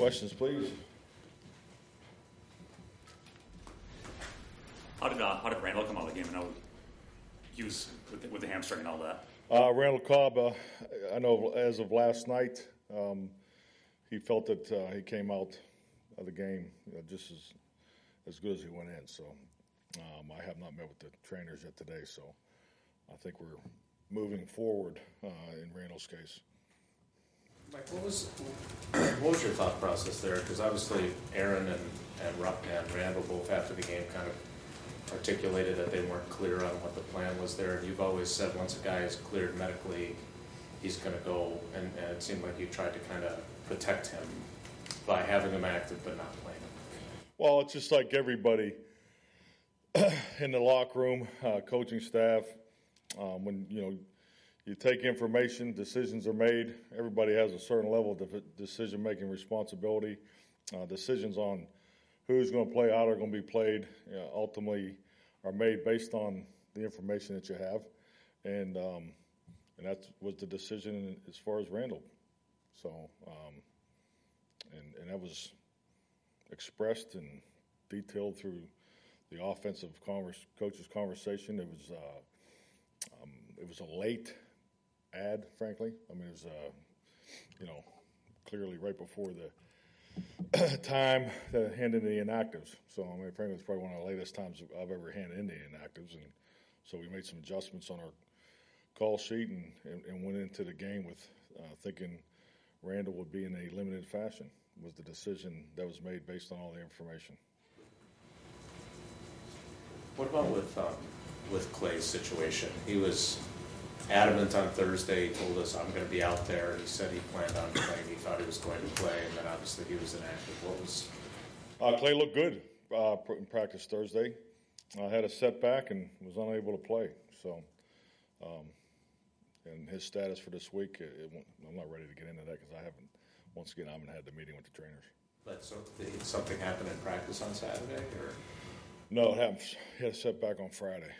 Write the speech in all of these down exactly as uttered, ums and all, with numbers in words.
Questions, please. How did uh, how did Randall come out of the game? I know he was with the, with the hamstring and all that. Uh, Randall Cobb, uh, I know as of last night, um, he felt that uh, he came out of the game you know, just as as good as he went in. So um, I have not met with the trainers yet today, so I think we're moving forward uh, in Randall's case. Mike, what was what was your thought process there? Because obviously Aaron and and, Rupp and Randall both after the game kind of articulated that they weren't clear on what the plan was there. And you've always said once a guy is cleared medically, he's going to go. And, and it seemed like you tried to kind of protect him by having him active but not playing him. Well, it's just like everybody in the locker room, uh, coaching staff. Um, when you know you take information, decisions are made. Everybody has a certain level of decision-making responsibility. Uh, decisions on who's going to play, how they're going to be played, you know, ultimately are made based on the information that you have, and um, and that was the decision as far as Randall. So, um, and and that was expressed and detailed through the offensive converse, coaches' conversation. It was uh, um, it was a late ad, frankly. I mean, it was uh, you know clearly right before the time to hand in the inactives. So, I mean, frankly, it's probably one of the latest times I've ever handed in the inactives. And so we made some adjustments on our call sheet and, and, and went into the game with uh, thinking Randall would be in a limited fashion was the decision that was made based on all the information. What about with um, with Clay's situation? He was adamant on Thursday. He told us, I'm going to be out there. He said he planned on playing. He thought he was going to play, and then obviously he was inactive. What was... Uh, Clay looked good uh, in practice Thursday. I uh, had a setback and was unable to play. So, um, and his status for this week, it, it I'm not ready to get into that because I haven't, once again, I haven't had the meeting with the trainers. But so did something happen in practice on Saturday? Or? No, it happened. He had a setback on Friday.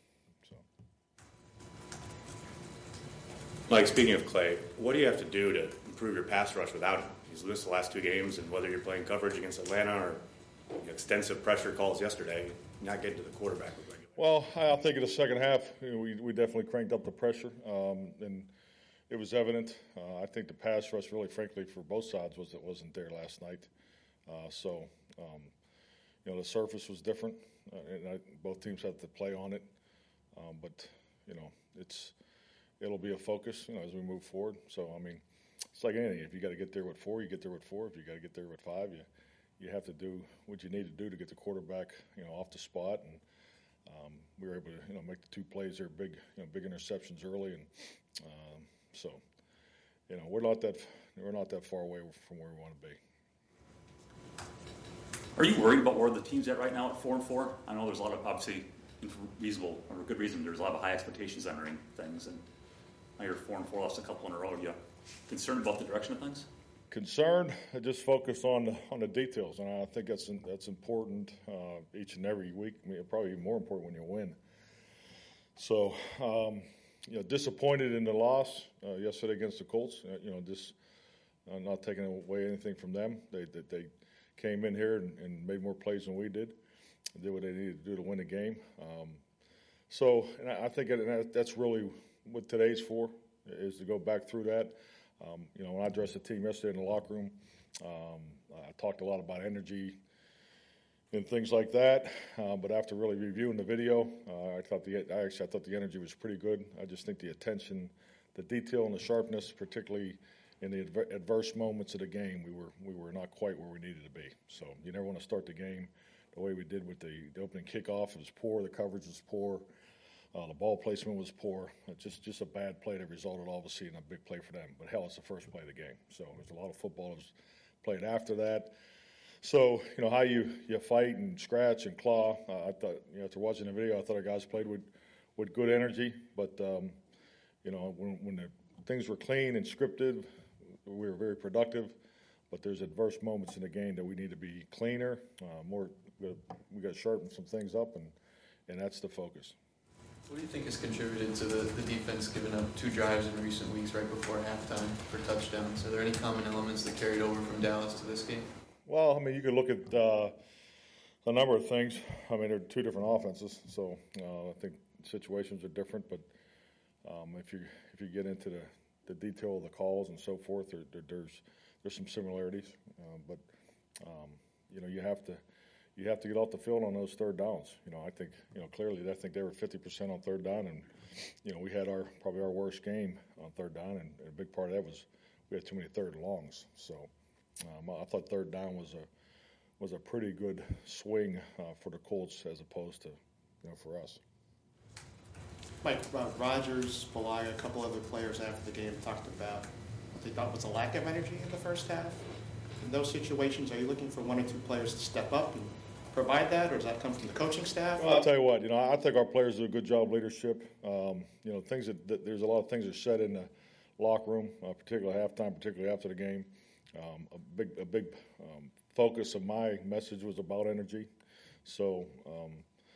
Mike, speaking of Clay, what do you have to do to improve your pass rush without him? He's missed the last two games, and whether you're playing coverage against Atlanta or extensive pressure calls yesterday, you're not getting to the quarterback with regular. Well, I think in the second half, you know, we, we definitely cranked up the pressure, um, and it was evident. Uh, I think the pass rush, really, frankly, for both sides was it wasn't there last night. Uh, so, um, you know, the surface was different, uh, and I, both teams had to play on it. Um, but, you know, it's – it'll be a focus, you know, as we move forward. So, I mean, it's like anything. If you got to get there with four, you get there with four. If you got to get there with five, you you have to do what you need to do to get the quarterback, you know, off the spot. And um, we were able to, you know, make the two plays there, big, you know, big interceptions early, and um, so, you know, we're not that we're not that far away from where we want to be. Are you worried about where the team's at right now at four and four? I know there's a lot of obviously reasonable or good reason. There's a lot of high expectations entering things, and now you're four and four, lost a couple in a row. Are you concerned about the direction of things? Concerned. I just focus on the, on the details, and I think that's that's important uh, each and every week. I mean, probably even more important when you win. So, um, you know, disappointed in the loss uh, yesterday against the Colts. Uh, you know, just uh, not taking away anything from them. They they, they came in here and, and made more plays than we did. Did what they needed to do to win the game. Um, so, and I, I think that, that's really what today's for, is to go back through that. Um, you know, when I addressed the team yesterday in the locker room, um, I talked a lot about energy and things like that. Uh, but after really reviewing the video, uh, I thought the I actually I thought the energy was pretty good. I just think the attention, the detail, and the sharpness, particularly in the adver- adverse moments of the game, we were we were not quite where we needed to be. So you never want to start the game the way we did with the, the opening kickoff. It was poor. The coverage was poor. Uh, the ball placement was poor. It's just just a bad play that resulted, obviously, in a big play for them. But hell, it's the first play of the game. So there's a lot of football that was played after that. So, you know, how you, you fight and scratch and claw. Uh, I thought, you know, after watching the video, I thought our guys played with, with good energy. But, um, you know, when, when the things were clean and scripted, we were very productive. But there's adverse moments in the game that we need to be cleaner, uh, more. We got to sharpen some things up, and, and that's the focus. What do you think has contributed to the, the defense giving up two drives in recent weeks right before halftime for touchdowns? Are there any common elements that carried over from Dallas to this game? Well, I mean, you could look at uh, a number of things. I mean, there are two different offenses, so uh, I think situations are different. But um, if you if you get into the, the detail of the calls and so forth, there, there, there's there's some similarities. Uh, but um, you know, you have to you have to get off the field on those third downs. You know, I think you know clearly I think they were fifty percent on third down, and you know we had our probably our worst game on third down, and, and a big part of that was we had too many third and longs. So um, I thought third down was a was a pretty good swing uh, for the Colts as opposed to you know for us. Mike, uh, Rodgers, Bulaga, a couple other players after the game talked about what they thought was a lack of energy in the first half. In those situations, are you looking for one or two players to step up and provide that, or does that come from the coaching staff? Well, I'll tell you what, you know, I think our players do a good job of leadership. Um, you know, things that, that there's a lot of things that are said in the locker room, uh, particularly halftime, particularly after the game. Um, a big, a big um, focus of my message was about energy. So, um,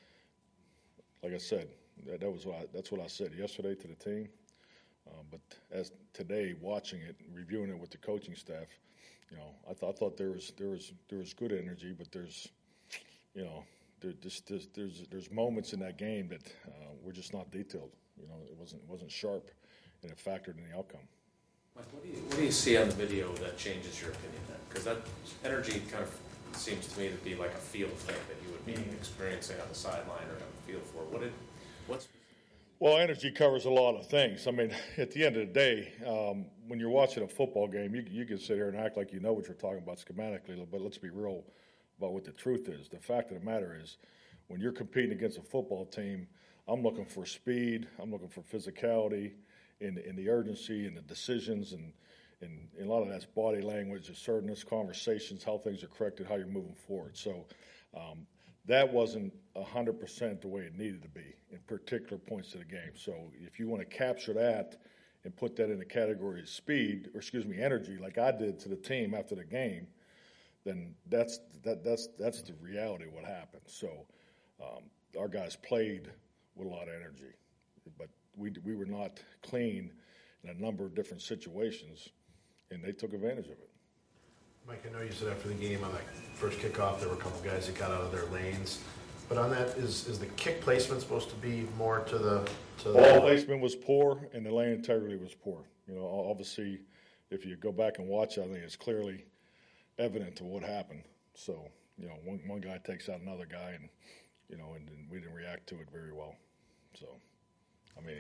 like I said, that, that was what I, that's what I said yesterday to the team. Uh, but as today, watching it, reviewing it with the coaching staff, you know, I, th- I thought there was there was there was good energy, but there's, you know, there, there's, there's there's there's moments in that game that uh, were just not detailed. You know, it wasn't it wasn't sharp, and it factored in the outcome. Mike, what do you what do you see on the video that changes your opinion then? Because that energy kind of seems to me to be like a feel thing that you would be experiencing on the sideline or have a feel for. What did what's Well, energy covers a lot of things. I mean, at the end of the day, um, when you're watching a football game, you, you can sit here and act like you know what you're talking about schematically, but let's be real about what the truth is. The fact of the matter is, when you're competing against a football team, I'm looking for speed, I'm looking for physicality, in, in the urgency and the decisions, and, and, and a lot of that's body language, assertiveness, conversations, how things are corrected, how you're moving forward. So um, that wasn't one hundred percent the way it needed to be in particular points of the game. So if you want to capture that and put that in the category of speed, or excuse me, energy, like I did to the team after the game, then that's that that's that's the reality of what happened. So um, our guys played with a lot of energy, but we we were not clean in a number of different situations, and they took advantage of it. Mike, I know you said after the game on that first kickoff there were a couple guys that got out of their lanes, but on that, is is the kick placement supposed to be more to the to Ball the placement was poor, and the lane integrity was poor. You know, obviously, if you go back and watch, I think it's clearly evident to what happened. So, you know, one one guy takes out another guy, and you know, and, and we didn't react to it very well. So, I mean,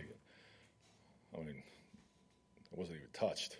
I mean, it wasn't even touched.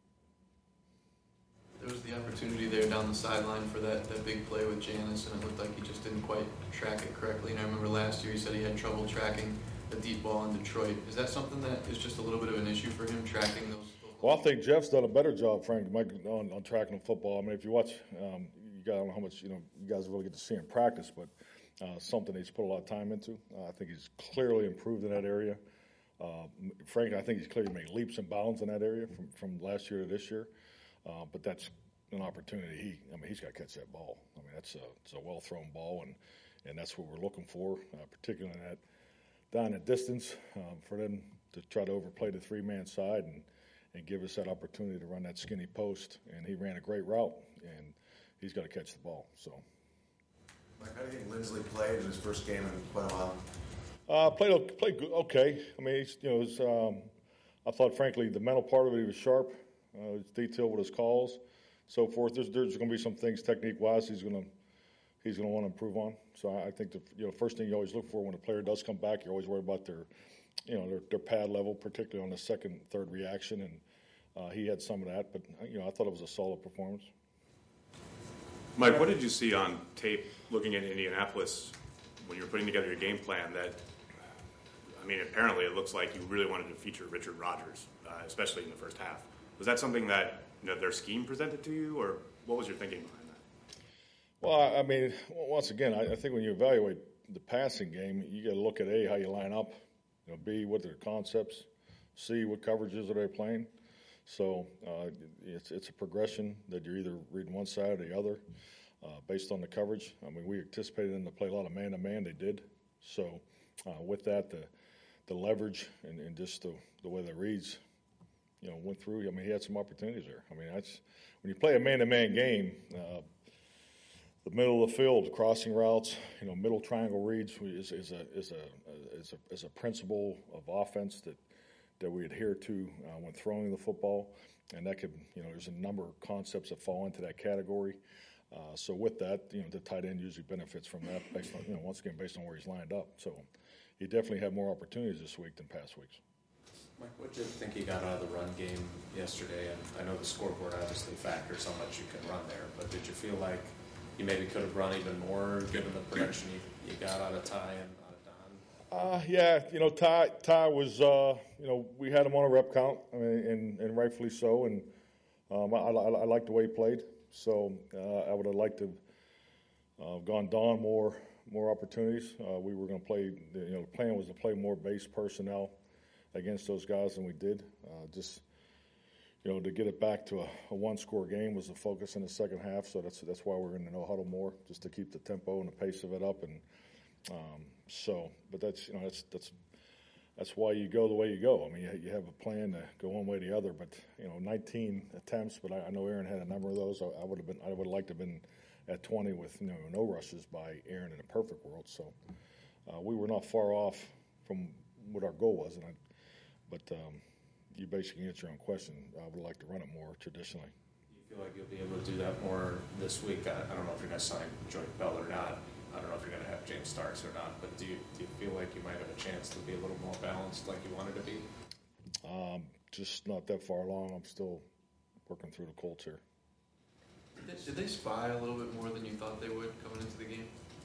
There was the opportunity there down the sideline for that, that big play with Janis, and it looked like he just didn't quite track it correctly. And I remember last year he said he had trouble tracking a deep ball in Detroit. Is that something that is just a little bit of an issue for him, tracking those? those Well, I think Jeff's done a better job, Frank, Mike, on, on tracking the football. I mean, if you watch, um, you got I don't know how much you know you guys really get to see in practice, but uh, something he's put a lot of time into. Uh, I think he's clearly improved in that area. Uh, Frank, I think he's clearly made leaps and bounds in that area from, from last year to this year. Uh, but that's an opportunity. He, I mean, he's got to catch that ball. I mean, that's a, it's a well-thrown ball, and, and that's what we're looking for, uh, particularly in that down at distance, um, for them to try to overplay the three-man side and, and give us that opportunity to run that skinny post. And he ran a great route, and he's got to catch the ball. So, Mike, how do you think Lindsley played in his first game in quite a while? Uh, played played good, okay. I mean, he's, you know, it was, um, I thought, frankly, the mental part of it, he was sharp. Uh, he was detailed with his calls, so forth. There's there's going to be some things technique-wise he's going to he's going to want to improve on. So I, I think the you know first thing you always look for when a player does come back, you're always worried about their you know their, their pad level, particularly on the second, third reaction, and uh, he had some of that. But you know, I thought it was a solid performance. Mike, what did you see on tape looking at Indianapolis when you were putting together your game plan that, I mean, apparently it looks like you really wanted to feature Richard Rodgers, uh, especially in the first half. Was that something that you know, their scheme presented to you, or what was your thinking behind that? Well, I mean, once again, I, I think when you evaluate the passing game, you got to look at A, how you line up, you know, B, what are their concepts, C, what coverages are they playing. So uh, it's it's a progression that you're either reading one side or the other uh, based on the coverage. I mean, we anticipated them to play a lot of man-to-man. They did. So uh, with that, the the leverage and, and just the, the way that reads, you know, went through. I mean, he had some opportunities there. I mean, that's when you play a man-to-man game. Uh, the middle of the field, crossing routes, you know, middle triangle reads is, is a is a is a is a principle of offense that that we adhere to uh, when throwing the football, and that could, you know, there's a number of concepts that fall into that category. Uh, so with that, you know, the tight end usually benefits from that based on, you know, once again based on where he's lined up. So he definitely had more opportunities this week than past weeks. Mike, what did you think he got out of the run game yesterday? And I know the scoreboard obviously factors how much you can run there, but did you feel like you maybe could have run even more given the production you, you got out of Ty and out of Don? Uh, yeah, you know, Ty Ty was, uh, you know, we had him on a rep count, I mean, and, and rightfully so, and um, I, I, I liked the way he played. So uh, I would have liked to have uh, gone Don more more opportunities. Uh, we were going to play, you know, the plan was to play more base personnel against those guys than we did. Uh, just, you know, to get it back to a, a one-score game was the focus in the second half. So that's that's why we're in the no huddle more, just to keep the tempo and the pace of it up. And um, so, but that's you know that's that's that's why you go the way you go. I mean, you, you have a plan to go one way or the other. But you know, nineteen attempts. But I, I know Aaron had a number of those. I, I would have been I would have liked to have been at twenty with, you know, no rushes by Aaron in a perfect world. So uh, we were not far off from what our goal was. And I, but um, you basically answer your own question. I would like to run it more traditionally. You feel like you'll be able to do that more this week? I, I don't know if you're going to sign Joint Bell or not. I don't know if you're going to have James Starks or not. But do you do you feel like you might have a chance to be a little more balanced, like you wanted to be? Um, just not that far along. I'm still working through the Colts here. Did they spy a little bit more than you thought they would coming into the game?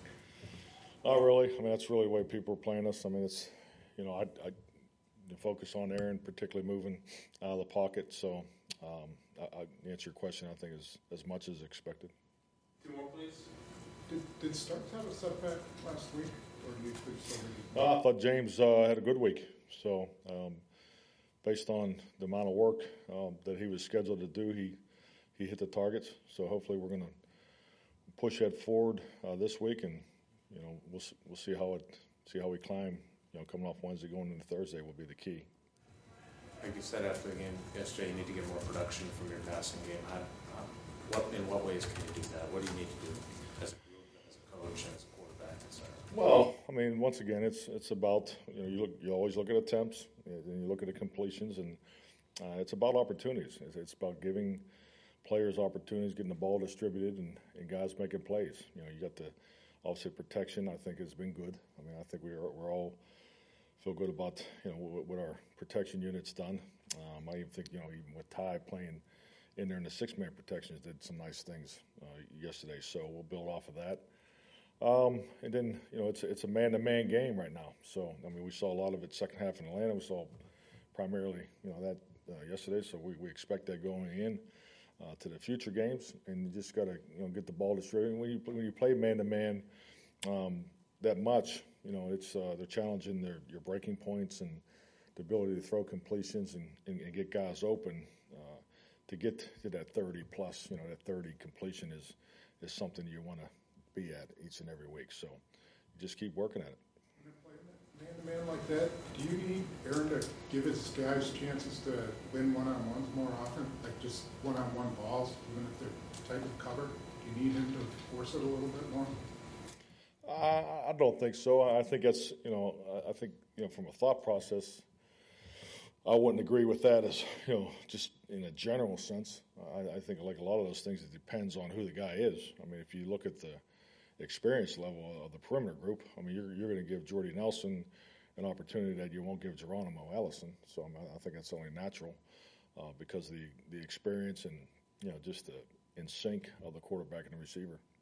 Not really. I mean, that's really the way people are playing us. I mean, it's, you know, I, I focus on Aaron, particularly moving out of the pocket. So, um, I, I answer your question, I think, as as much as expected. Two more, please. Did, did Starks have a setback last week, or do you think somebody? Uh, I thought James uh, had a good week. So, um, based on the amount of work um, that he was scheduled to do, he he hit the targets. So hopefully we're going to push that forward uh, this week, and you know we'll we'll see how it see how we climb. You know, coming off Wednesday going into Thursday will be the key. Like you said after the game yesterday, you need to get more production from your passing game. How, how, what in what ways can you do that? What do you need to do as a group, as a coach, as a quarterback, et cetera? Well, I mean, once again, it's it's about, you know, you look you always look at attempts and you look at the completions, and uh, it's about opportunities. It's, it's about giving players opportunities, getting the ball distributed, and, and guys making plays. You know, you got the obviously protection. I think has been good. I mean, I think we are we're all feel good about, you know, what, what our protection unit's done. Um, I even think, you know, even with Ty playing in there in the six-man protections, did some nice things uh, yesterday. So we'll build off of that. Um, and then, you know, it's it's a man-to-man game right now. So I mean, we saw a lot of it second half in Atlanta. We saw primarily, you know, that uh, yesterday. So we, we expect that going in uh, to the future games, and you just got to, you know, get the ball distributed. When you when you play man-to-man um, that much, you know, it's uh, they're challenging their your breaking points and the ability to throw completions and, and, and get guys open. Uh, to get to that thirty plus, you know, that thirty completion is is something you want to be at each and every week. So you just keep working at it. When you play man-to-man like that, do you need Aaron to give his guys chances to win one-on-ones more often, like just one-on-one balls, even if they're tight with cover? Do you need him to force it a little bit more? I, I don't think so. I think that's, you know, I think, you know, from a thought process, I wouldn't agree with that as, you know, just in a general sense. I, I think like a lot of those things, it depends on who the guy is. I mean, if you look at the experience level of the perimeter group, I mean, you're, you're going to give Jordy Nelson an opportunity that you won't give Geronimo Allison. So I, mean, I think that's only natural uh, because the, the experience and, you know, just the in sync of the quarterback and the receiver.